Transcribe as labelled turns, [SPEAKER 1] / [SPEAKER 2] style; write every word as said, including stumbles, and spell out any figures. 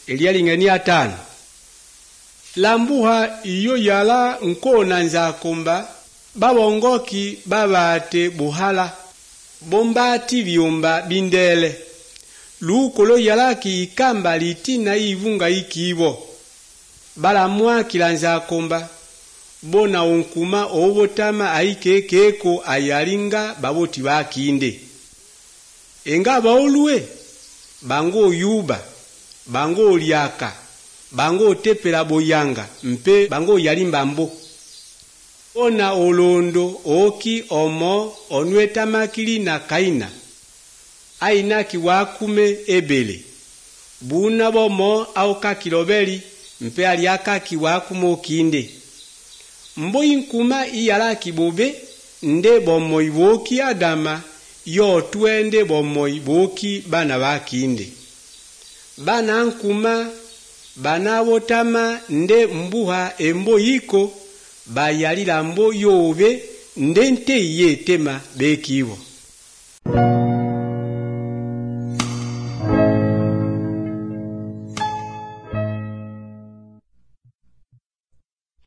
[SPEAKER 1] elialingani atano. Lambuha iyo yala nkona nzakomba babongoki babate buhala bombati byomba bindele lukolo yalaki ikamba litina ivunga ikibo bala mwakila nzakomba bona onkuma obotama aikekeko ayalinga baboti bakinde enga baolwe bango yuba bango liaka bango tepela boyanga mpe bango yalimba mbo ona olondo oki omo onweta makili na kaina aina kiwakume ebele buna bomo au kakilobeli mpe aliaka kiwakumo kinde mbo inkuma iyala kibobe nde bomo iboki adama yo twende bomo iboki bana bakinde bana nkuma bana botama nde mbuha embo yiko bayalila mbo yobe nde nte ye tema bekiwo.